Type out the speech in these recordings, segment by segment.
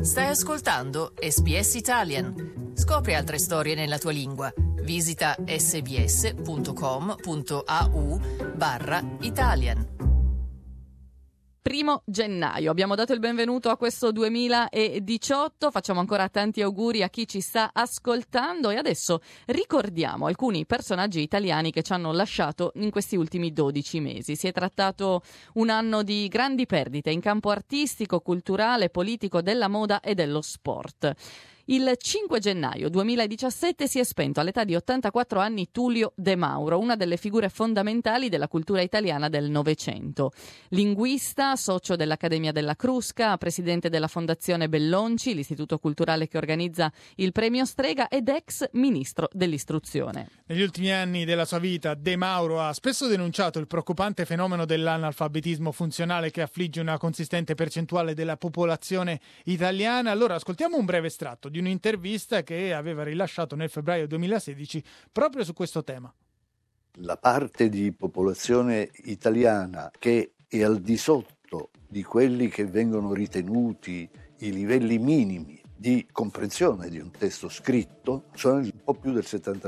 Stai ascoltando SBS Italian. Scopri altre storie nella tua lingua. Visita sbs.com.au/Italian. 1 gennaio, abbiamo dato il benvenuto a questo 2018, facciamo ancora tanti auguri a chi ci sta ascoltando e adesso ricordiamo alcuni personaggi italiani che ci hanno lasciato in questi ultimi 12 mesi. Si è trattato un anno di grandi perdite in campo artistico, culturale, politico, della moda e dello sport. Il 5 gennaio 2017 si è spento all'età di 84 anni Tullio De Mauro, una delle figure fondamentali della cultura italiana del Novecento. Linguista, socio dell'Accademia della Crusca, presidente della Fondazione Bellonci, l'istituto culturale che organizza il Premio Strega, ed ex ministro dell'istruzione. Negli ultimi anni della sua vita De Mauro ha spesso denunciato il preoccupante fenomeno dell'analfabetismo funzionale che affligge una consistente percentuale della popolazione italiana. Allora ascoltiamo un breve estratto di un'intervista che aveva rilasciato nel febbraio 2016 proprio su questo tema. La parte di popolazione italiana che è al di sotto di quelli che vengono ritenuti i livelli minimi di comprensione di un testo scritto sono un po' più del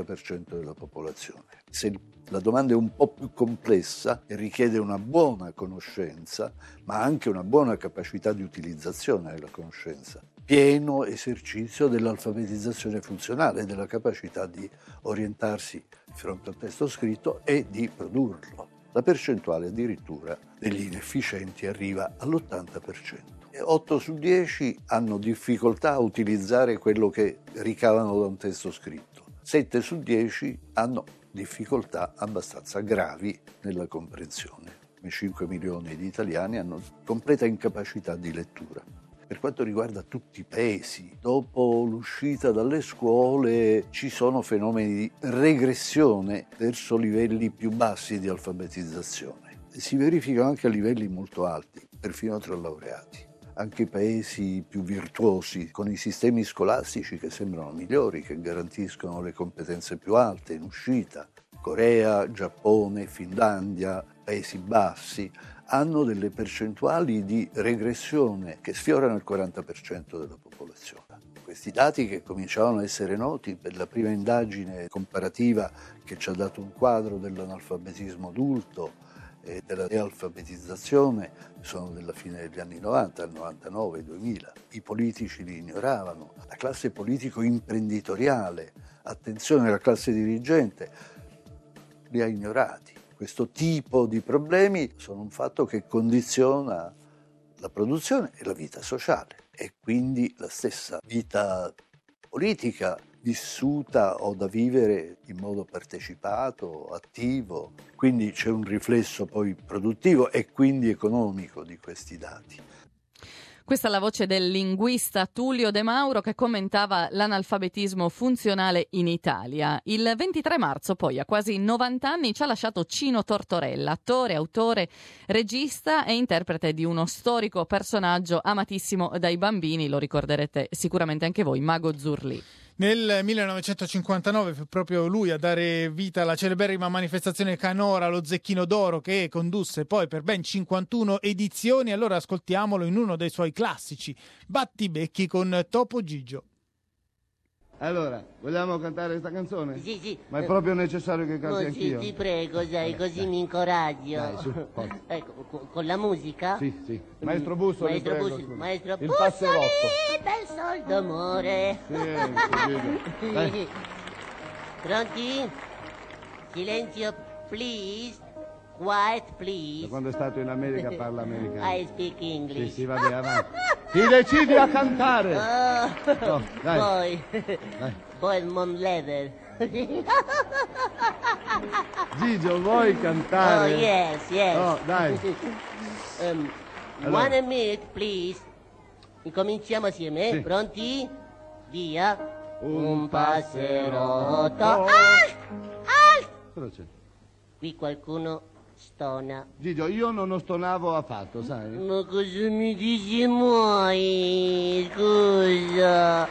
70% della popolazione. Se la domanda è un po' più complessa e richiede una buona conoscenza, ma anche una buona capacità di utilizzazione della conoscenza, pieno esercizio dell'alfabetizzazione funzionale, della capacità di orientarsi di fronte al testo scritto e di produrlo. La percentuale addirittura degli inefficienti arriva all'80%. 8 su 10 hanno difficoltà a utilizzare quello che ricavano da un testo scritto. 7 su 10 hanno difficoltà abbastanza gravi nella comprensione. 5 milioni di italiani hanno completa incapacità di lettura. Per quanto riguarda tutti i paesi, dopo l'uscita dalle scuole ci sono fenomeni di regressione verso livelli più bassi di alfabetizzazione. Si verificano anche a livelli molto alti, perfino tra laureati. Anche i paesi più virtuosi, con i sistemi scolastici che sembrano migliori, che garantiscono le competenze più alte in uscita, Corea, Giappone, Finlandia, Paesi Bassi, hanno delle percentuali di regressione che sfiorano il 40% della popolazione. Questi dati, che cominciavano a essere noti per la prima indagine comparativa che ci ha dato un quadro dell'analfabetismo adulto e della dealfabetizzazione, sono della fine degli anni 90, al 99, 2000. I politici li ignoravano, la classe politico-imprenditoriale, attenzione, la classe dirigente, li ha ignorati. Questo tipo di problemi sono un fatto che condiziona la produzione e la vita sociale e quindi la stessa vita politica vissuta o da vivere in modo partecipato, attivo. Quindi c'è un riflesso poi produttivo e quindi economico di questi dati. Questa è la voce del linguista Tullio De Mauro che commentava l'analfabetismo funzionale in Italia. Il 23 marzo, poi, a quasi 90 anni, ci ha lasciato Cino Tortorella, attore, autore, regista e interprete di uno storico personaggio amatissimo dai bambini, lo ricorderete sicuramente anche voi, Mago Zurlì. Nel 1959 fu proprio lui a dare vita alla celeberrima manifestazione canora, lo Zecchino d'Oro, che condusse poi per ben 51 edizioni. Allora ascoltiamolo in uno dei suoi classici, Battibecchi con Topo Gigio. Allora, vogliamo cantare questa canzone? Sì. Ma è proprio necessario che canti anch'io? Sì, ti prego, dai, così mi incoraggio. Dai, su, ecco, con la musica? Sì. Maestro Bussoli, prego. Maestro Il Bussoli, passerotto. bel sol d'amore. Sì. Pronti? Silenzio, please. Quiet, please. Da quando è stato in America parla americano. I speak English. Sì, va bene, avanti. Ti decidi a cantare. Oh, dai. Poi il Mon Leather. Gigio, vuoi cantare? Oh, yes. Oh, dai. Allora. 1 minute, please. Incominciamo assieme, Sì. Pronti? Via. Un passerotto. Oh. Cosa c'è? Qui qualcuno stona. Gigio, io non stonavo affatto, sai? Ma cosa mi dici mai? Scusa.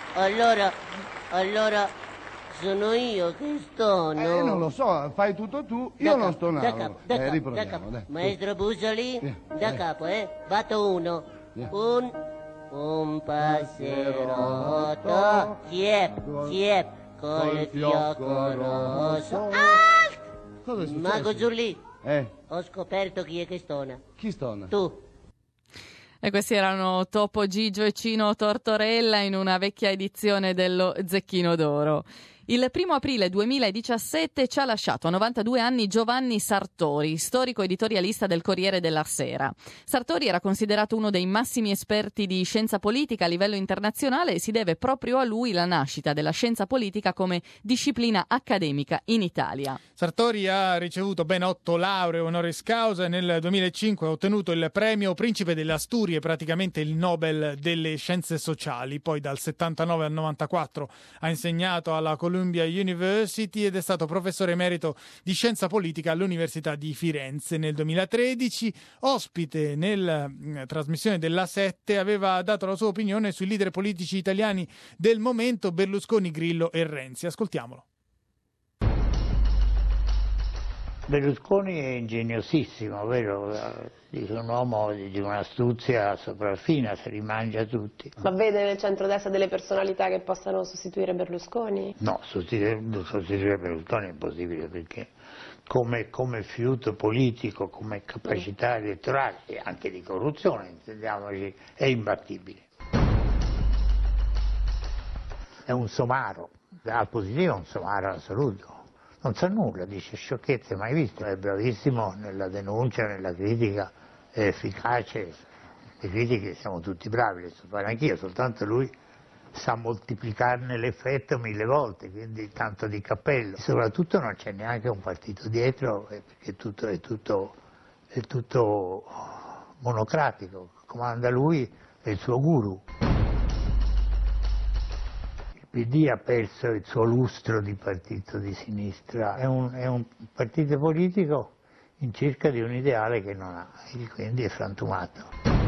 Allora sono io che stono. Non lo so, fai tutto tu, io non stonavo. Da capo. Riproviamo, dai. Maestro Busoli, da capo, Batto 1. Yeah. Un passerotto, siep, col fiocco rosso. Cosa è successo? Mago Zurlì, Eh, ho scoperto chi è che stona. chi stona? Tu. E questi erano Topo Gigio e Cino Tortorella in una vecchia edizione dello Zecchino d'Oro. Il 1 aprile 2017 ci ha lasciato a 92 anni Giovanni Sartori, storico editorialista del Corriere della Sera. Sartori era considerato uno dei massimi esperti di scienza politica a livello internazionale e si deve proprio a lui la nascita della scienza politica come disciplina accademica in Italia. Sartori ha ricevuto ben 8 lauree honoris causa e nel 2005 ha ottenuto il premio Principe delle Asturie, praticamente il Nobel delle Scienze Sociali. Poi dal 79 al 94 ha insegnato alla Columbia University ed è stato professore emerito di scienza politica all'Università di Firenze. Nel 2013, ospite nella trasmissione della 7, aveva dato la sua opinione sui leader politici italiani del momento, Berlusconi, Grillo e Renzi. Ascoltiamolo. Berlusconi è ingegnosissimo, vero? Dice un uomo di un'astuzia sopraffina, se li mangia tutti. Ma vede nel centrodestra delle personalità che possano sostituire Berlusconi? No, sostituire Berlusconi è impossibile perché come fiuto politico, come capacità elettorale e anche di corruzione, intendiamoci, è imbattibile. È un somaro, al positivo è un somaro assoluto. Non sa nulla, dice sciocchezze mai viste, è bravissimo nella denuncia, nella critica, è efficace, le critiche siamo tutti bravi, le so fare anch'io, soltanto lui sa moltiplicarne l'effetto 1000 volte, quindi tanto di cappello. E soprattutto non c'è neanche un partito dietro, perché è tutto monocratico, comanda lui e il suo guru. Il PD ha perso il suo lustro di partito di sinistra, è un partito politico in cerca di un ideale che non ha, e quindi è frantumato.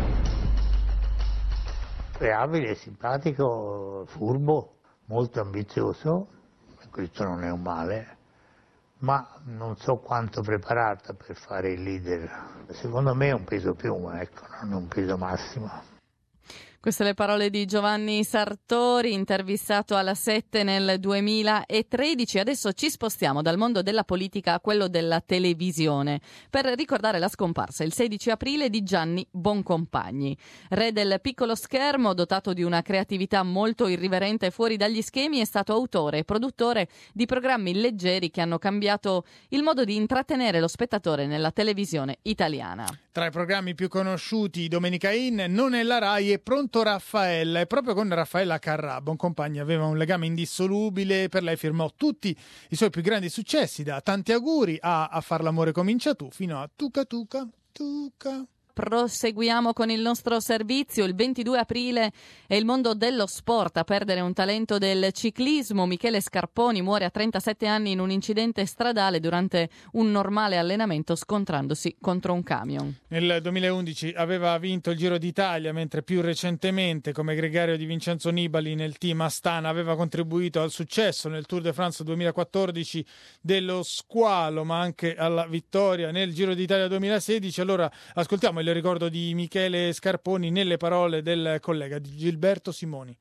È abile, simpatico, furbo, molto ambizioso, questo non è un male, ma non so quanto preparato per fare il leader. Secondo me è un peso piuma, ecco, non un peso massimo. Queste le parole di Giovanni Sartori, intervistato alla 7 nel 2013. Adesso ci spostiamo dal mondo della politica a quello della televisione per ricordare la scomparsa il 16 aprile di Gianni Boncompagni. Re del piccolo schermo, dotato di una creatività molto irriverente e fuori dagli schemi, è stato autore e produttore di programmi leggeri che hanno cambiato il modo di intrattenere lo spettatore nella televisione italiana. Tra i programmi più conosciuti, Domenica In, Non è la Rai e Pronto Raffaella, e proprio con Raffaella Carrà Boncompagni aveva un legame indissolubile. Per lei firmò tutti i suoi più grandi successi, da Tanti auguri a Far l'amore comincia tu, fino a Tuca Tuca Tuca. Proseguiamo con il nostro servizio. Il 22 aprile è il mondo dello sport a perdere un talento del ciclismo. Michele Scarponi muore a 37 anni in un incidente stradale durante un normale allenamento scontrandosi contro un camion. Nel 2011 aveva vinto il Giro d'Italia, mentre più recentemente, come gregario di Vincenzo Nibali nel team Astana, aveva contribuito al successo nel Tour de France 2014 dello squalo, ma anche alla vittoria nel Giro d'Italia 2016. Allora ascoltiamo il ricordo di Michele Scarponi nelle parole del collega di Gilberto Simoni.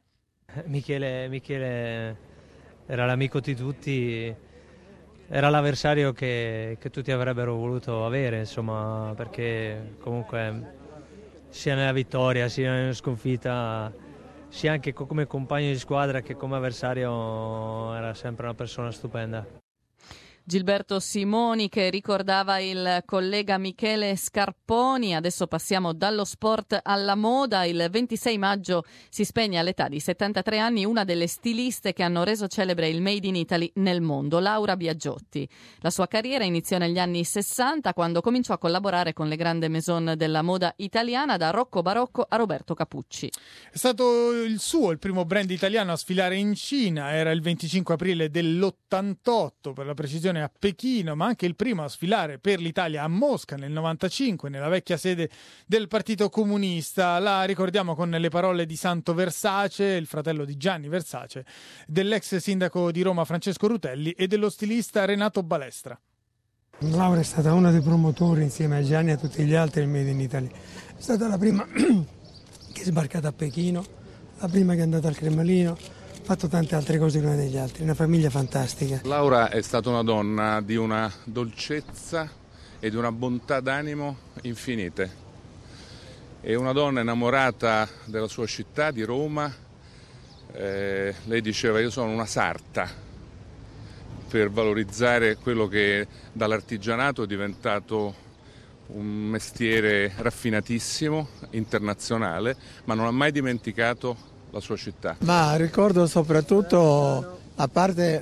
Michele era l'amico di tutti, era l'avversario che tutti avrebbero voluto avere, insomma, perché comunque sia nella vittoria sia nella sconfitta, sia anche come compagno di squadra che come avversario, era sempre una persona stupenda. Gilberto Simoni che ricordava il collega Michele Scarponi. Adesso passiamo dallo sport alla moda. Il 26 maggio si spegne all'età di 73 anni una delle stiliste che hanno reso celebre il Made in Italy nel mondo, Laura Biagiotti. La sua carriera iniziò negli anni 60 quando cominciò a collaborare con le grandi maison della moda italiana, da Rocco Barocco a Roberto Capucci. È stato il primo brand italiano a sfilare in Cina, era il 25 aprile dell'88 per la precisione a Pechino, ma anche il primo a sfilare per l'Italia a Mosca nel 95 nella vecchia sede del Partito Comunista. La ricordiamo con le parole di Santo Versace, il fratello di Gianni Versace, dell'ex sindaco di Roma Francesco Rutelli e dello stilista Renato Balestra. Laura è stata uno dei promotori insieme a Gianni e a tutti gli altri del Made in Italy. È stata la prima che è sbarcata a Pechino, la prima che è andata al Cremlino, ha fatto tante altre cose l'una degli altri, una famiglia fantastica. Laura è stata una donna di una dolcezza e di una bontà d'animo infinite. È una donna innamorata della sua città, di Roma. Lei diceva: io sono una sarta, per valorizzare quello che dall'artigianato è diventato un mestiere raffinatissimo, internazionale, ma non ha mai dimenticato la sua città. Ma ricordo soprattutto, a parte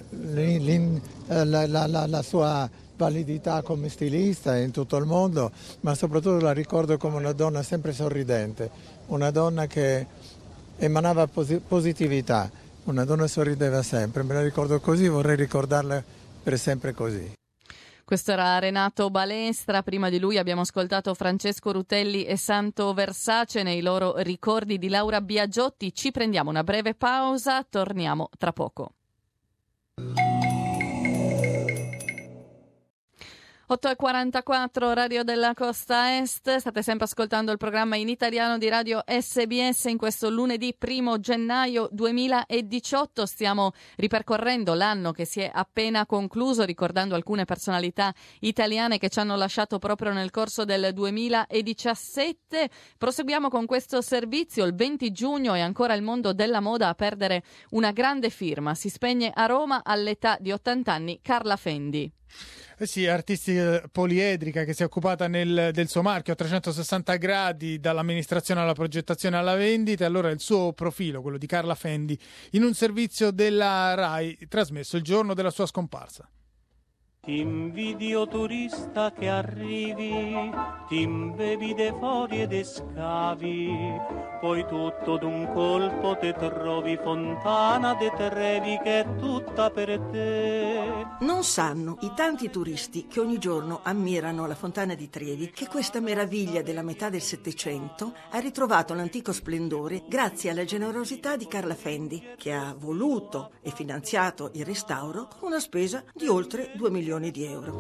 la sua validità come stilista in tutto il mondo, ma soprattutto la ricordo come una donna sempre sorridente, una donna che emanava positività, una donna sorrideva sempre, me la ricordo così, vorrei ricordarla per sempre così. Questo era Renato Balestra, prima di lui abbiamo ascoltato Francesco Rutelli e Santo Versace nei loro ricordi di Laura Biagiotti. Ci prendiamo una breve pausa, torniamo tra poco. 8:44 Radio della Costa Est, state sempre ascoltando il programma in italiano di Radio SBS. In questo lunedì 1 gennaio 2018 stiamo ripercorrendo l'anno che si è appena concluso, ricordando alcune personalità italiane che ci hanno lasciato proprio nel corso del 2017. Proseguiamo con questo servizio. Il 20 giugno è ancora il mondo della moda a perdere una grande firma. Si spegne a Roma all'età di 80 anni Carla Fendi. Sì, artistica poliedrica che si è occupata del suo marchio a 360 gradi, dall'amministrazione alla progettazione alla vendita. Allora il suo profilo, quello di Carla Fendi, in un servizio della RAI trasmesso il giorno della sua scomparsa. Ti invidio turista che arrivi, ti imbevi de fori e de scavi, poi tutto d'un colpo te trovi fontana de Trevi che è tutta per te. Non sanno i tanti turisti che ogni giorno ammirano la fontana di Trevi che questa meraviglia della metà del Settecento ha ritrovato l'antico splendore grazie alla generosità di Carla Fendi, che ha voluto e finanziato il restauro con una spesa di oltre 2 milioni di euro.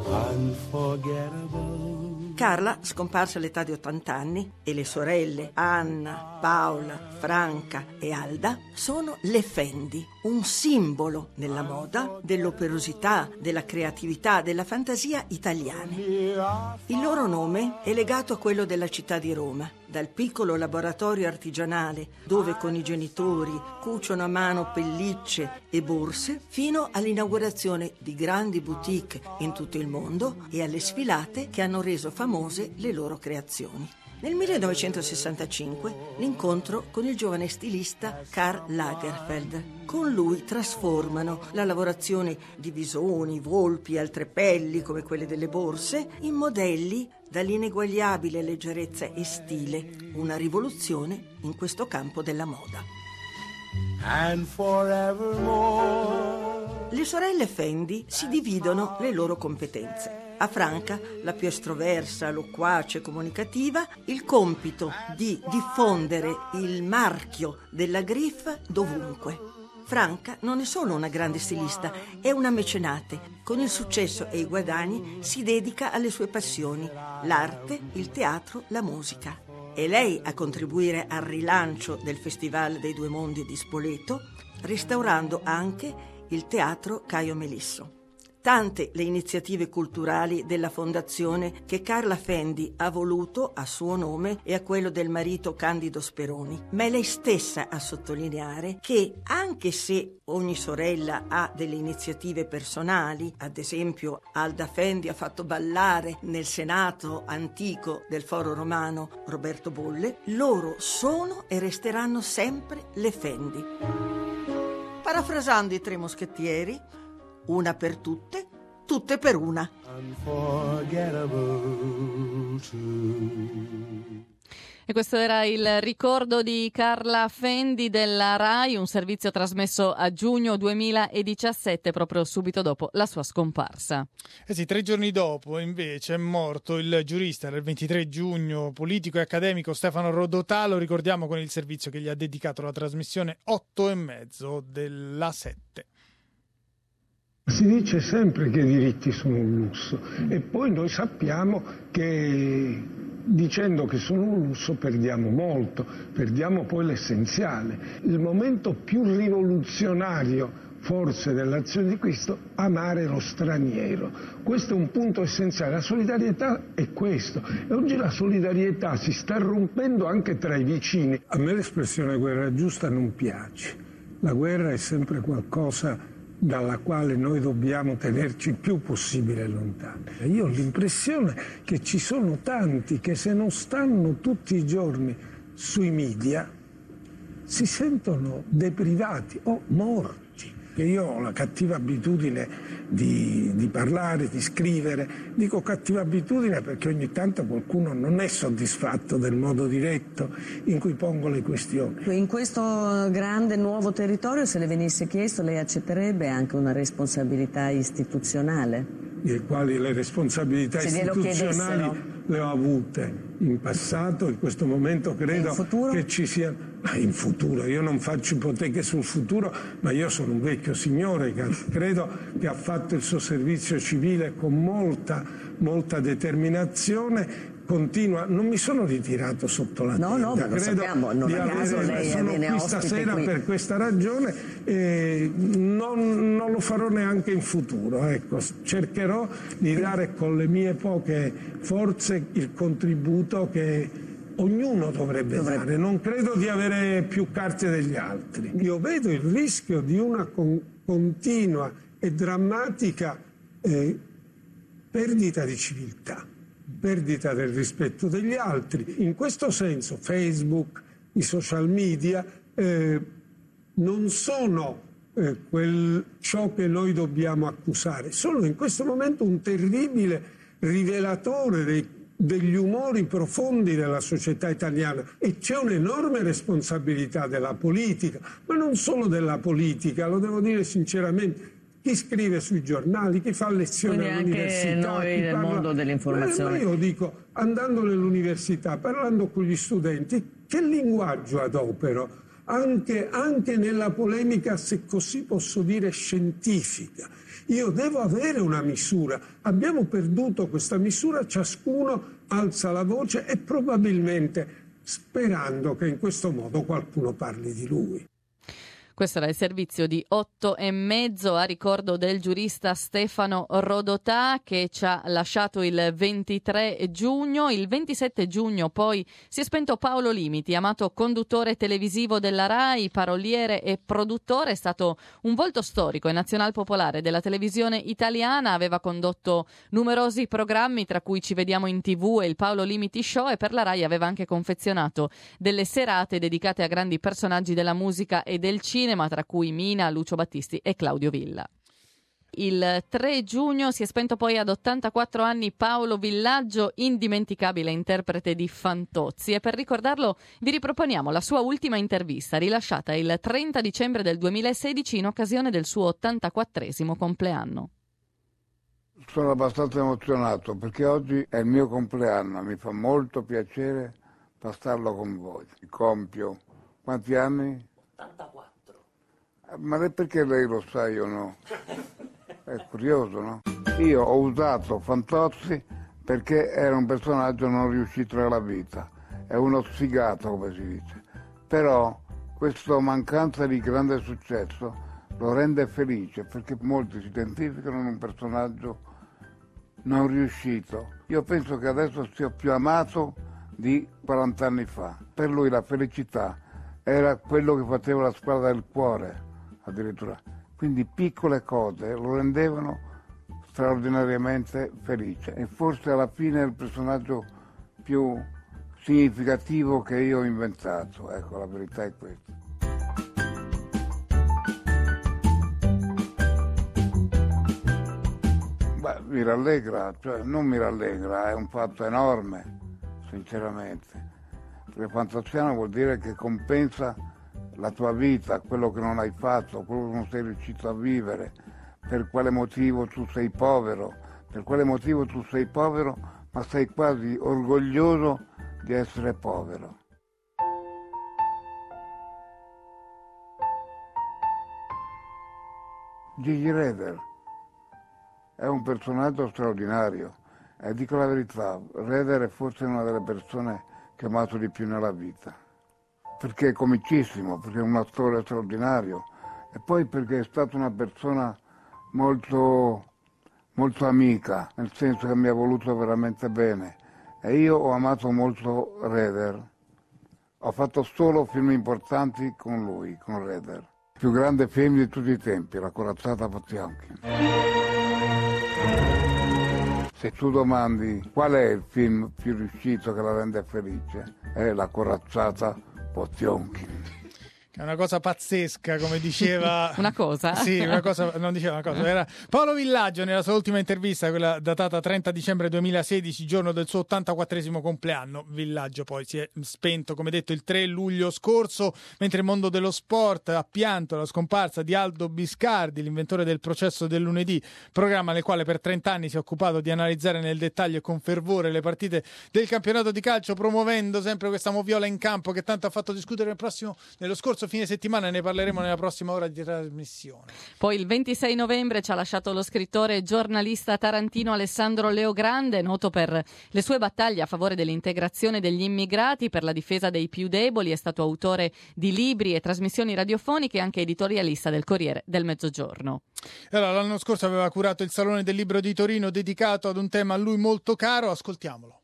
Carla, scomparsa all'età di 80 anni, e le sorelle Anna, Paola, Franca e Alda sono le Fendi, un simbolo nella moda dell'operosità, della creatività, della fantasia italiane. Il loro nome è legato a quello della città di Roma, dal piccolo laboratorio artigianale dove con i genitori cuciono a mano pellicce e borse, fino all'inaugurazione di grandi boutique in tutto il mondo e alle sfilate che hanno reso famose le loro creazioni. Nel 1965 l'incontro con il giovane stilista Karl Lagerfeld. Con lui trasformano la lavorazione di visoni, volpi e altre pelli come quelle delle borse in modelli dall'ineguagliabile leggerezza e stile, una rivoluzione in questo campo della moda. And forevermore. Le sorelle Fendi si dividono le loro competenze. A Franca, la più estroversa, loquace, comunicativa, il compito di diffondere il marchio della Griff dovunque. Franca non è solo una grande stilista, è una mecenate. Con il successo e i guadagni si dedica alle sue passioni, l'arte, il teatro, la musica. È lei a contribuire al rilancio del Festival dei Due Mondi di Spoleto, restaurando anche il teatro Caio Melisso. Tante le iniziative culturali della fondazione che Carla Fendi ha voluto a suo nome e a quello del marito Candido Speroni, ma è lei stessa a sottolineare che anche se ogni sorella ha delle iniziative personali, ad esempio Alda Fendi ha fatto ballare nel Senato antico del Foro Romano Roberto Bolle, loro sono e resteranno sempre le Fendi. Parafrasando i Tre Moschettieri, una per tutte, tutte per una. E questo era il ricordo di Carla Fendi della RAI, un servizio trasmesso a giugno 2017, proprio subito dopo la sua scomparsa. Eh sì, 3 giorni dopo invece è morto il giurista del 23 giugno, politico e accademico Stefano Rodotà. Lo ricordiamo con il servizio che gli ha dedicato la trasmissione 8:30 della 7. Si dice sempre che i diritti sono un lusso e poi noi sappiamo che dicendo che sono un lusso perdiamo molto, perdiamo poi l'essenziale. Il momento più rivoluzionario forse dell'azione di Cristo, amare lo straniero. Questo è un punto essenziale, la solidarietà è questo, e oggi la solidarietà si sta rompendo anche tra i vicini. A me l'espressione guerra giusta non piace, la guerra è sempre qualcosa dalla quale noi dobbiamo tenerci il più possibile lontani. Io ho l'impressione che ci sono tanti che se non stanno tutti i giorni sui media si sentono deprivati o morti. Io ho la cattiva abitudine di parlare, di scrivere. Dico cattiva abitudine perché ogni tanto qualcuno non è soddisfatto del modo diretto in cui pongo le questioni. In questo grande nuovo territorio, se le venisse chiesto, lei accetterebbe anche una responsabilità istituzionale? Le quali le responsabilità istituzionali le ho avute in passato, in questo momento credo che ci sia. In futuro, io non faccio ipoteche sul futuro, ma io sono un vecchio signore che credo che ha fatto il suo servizio civile con molta determinazione. Continua, non mi sono ritirato sotto la tenda, no, credo sappiamo, non a caso lei sono qui stasera per questa ragione e non lo farò neanche in futuro. Ecco, cercherò di dare con le mie poche forze il contributo che ognuno dovrebbe dare. Non credo di avere più carte degli altri. Io vedo il rischio di una continua e drammatica perdita di civiltà, perdita del rispetto degli altri. In questo senso Facebook, i social media non sono ciò che noi dobbiamo accusare, sono in questo momento un terribile rivelatore degli umori profondi della società italiana, e c'è un'enorme responsabilità della politica, ma non solo della politica, lo devo dire sinceramente. Chi scrive sui giornali, chi fa lezioni all'università, anche noi nel mondo dell'informazione. Io dico, andando nell'università, parlando con gli studenti, che linguaggio adopero? Anche nella polemica, se così posso dire, scientifica. Io devo avere una misura. Abbiamo perduto questa misura, ciascuno alza la voce e probabilmente sperando che in questo modo qualcuno parli di lui. Questo era il servizio di 8:30 a ricordo del giurista Stefano Rodotà, che ci ha lasciato il 23 giugno. Il 27 giugno poi si è spento Paolo Limiti, amato conduttore televisivo della RAI, paroliere e produttore. È stato un volto storico e nazionalpopolare della televisione italiana. Aveva condotto numerosi programmi, tra cui Ci vediamo in TV e il Paolo Limiti Show, e per la RAI aveva anche confezionato delle serate dedicate a grandi personaggi della musica e del cinema, tra cui Mina, Lucio Battisti e Claudio Villa. Il 3 giugno si è spento poi ad 84 anni Paolo Villaggio, indimenticabile interprete di Fantozzi, e per ricordarlo vi riproponiamo la sua ultima intervista rilasciata il 30 dicembre del 2016 in occasione del suo 84esimo compleanno. Sono abbastanza emozionato perché oggi è il mio compleanno, mi fa molto piacere passarlo con voi. Compio quanti anni? 84. Ma perché lei lo sa, io no? È curioso, no? Io ho usato Fantozzi perché era un personaggio non riuscito nella vita, è uno sfigato, come si dice. Però questa mancanza di grande successo lo rende felice perché molti si identificano in un personaggio non riuscito. Io penso che adesso sia più amato di 40 anni fa. Per lui la felicità era quello che faceva la squadra del cuore, addirittura. Quindi piccole cose lo rendevano straordinariamente felice. E forse alla fine è il personaggio più significativo che io ho inventato. Ecco, la verità è questa. Beh, mi rallegra, cioè non mi rallegra, è un fatto enorme, sinceramente. Perché fantaziano vuol dire che compensa la tua vita, quello che non hai fatto, quello che non sei riuscito a vivere, per quale motivo tu sei povero, ma sei quasi orgoglioso di essere povero. Gigi Reder è un personaggio straordinario E dico la verità, Reder è forse una delle persone che ho amato di più nella vita, perché è comicissimo, perché è un attore straordinario e poi perché è stata una persona molto amica, nel senso che mi ha voluto veramente bene. E io ho amato molto Reder. Ho fatto solo film importanti con lui, con Reder. Il più grande film di tutti i tempi, La corazzata Potjomkin. Se tu domandi qual è il film più riuscito che la rende felice, è La corazzata Potjomkin. È una cosa pazzesca, come diceva... Una cosa? Sì, una cosa, non diceva una cosa. Era Paolo Villaggio nella sua ultima intervista, quella datata 30 dicembre 2016, giorno del suo 84esimo compleanno. Villaggio poi si è spento, come detto, il 3 luglio scorso, mentre il mondo dello sport ha pianto la scomparsa di Aldo Biscardi, l'inventore del Processo del lunedì, programma nel quale per 30 anni si è occupato di analizzare nel dettaglio e con fervore le partite del campionato di calcio, promuovendo sempre questa moviola in campo che tanto ha fatto discutere nello scorso fine settimana. Ne parleremo nella prossima ora di trasmissione. Poi il 26 novembre ci ha lasciato lo scrittore e giornalista tarantino Alessandro Leogrande, noto per le sue battaglie a favore dell'integrazione degli immigrati, per la difesa dei più deboli. È stato autore di libri e trasmissioni radiofoniche e anche editorialista del Corriere del Mezzogiorno. Allora, l'anno scorso aveva curato il Salone del Libro di Torino dedicato ad un tema a lui molto caro. Ascoltiamolo.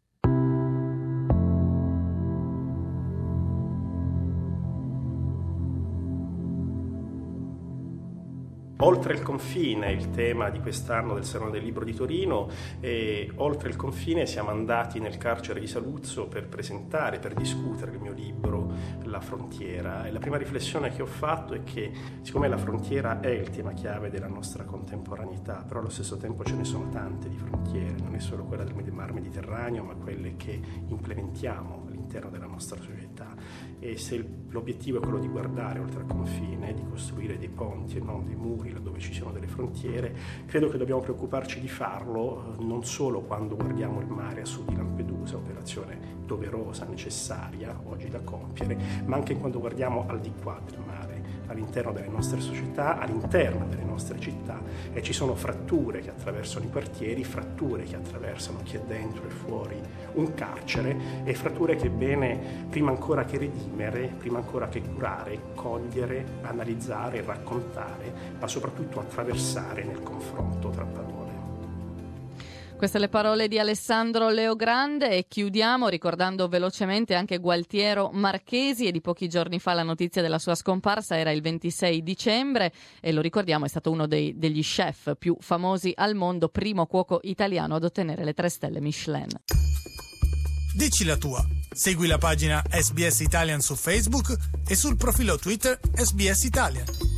Oltre il confine, il tema di quest'anno del Salone del Libro di Torino, e oltre il confine siamo andati nel carcere di Saluzzo per presentare, per discutere il mio libro La frontiera. E la prima riflessione che ho fatto è che, siccome la frontiera è il tema chiave della nostra contemporaneità, però allo stesso tempo ce ne sono tante di frontiere, non è solo quella del Mar Mediterraneo, ma quelle che implementiamo all'interno della nostra società. E se l'obiettivo è quello di guardare oltre il confine, di costruire dei ponti e non dei muri laddove ci sono delle frontiere, credo che dobbiamo preoccuparci di farlo non solo quando guardiamo il mare a sud di Lampedusa, operazione doverosa, necessaria oggi da compiere, ma anche quando guardiamo al di qua del mare, all'interno delle nostre società, all'interno delle nostre città, e ci sono fratture che attraversano i quartieri, fratture che attraversano chi è dentro e fuori un carcere, e fratture che è bene, prima ancora che redimere, prima ancora che curare, cogliere, analizzare, raccontare, ma soprattutto attraversare nel confronto tra parole. Queste le parole di Alessandro Leogrande, e chiudiamo ricordando velocemente anche Gualtiero Marchesi. E di pochi giorni fa la notizia della sua scomparsa era il 26 dicembre e lo ricordiamo, è stato uno degli chef più famosi al mondo, primo cuoco italiano ad ottenere le 3 stelle Michelin. Dici la tua. Segui la pagina SBS Italian su Facebook e sul profilo Twitter SBS Italian.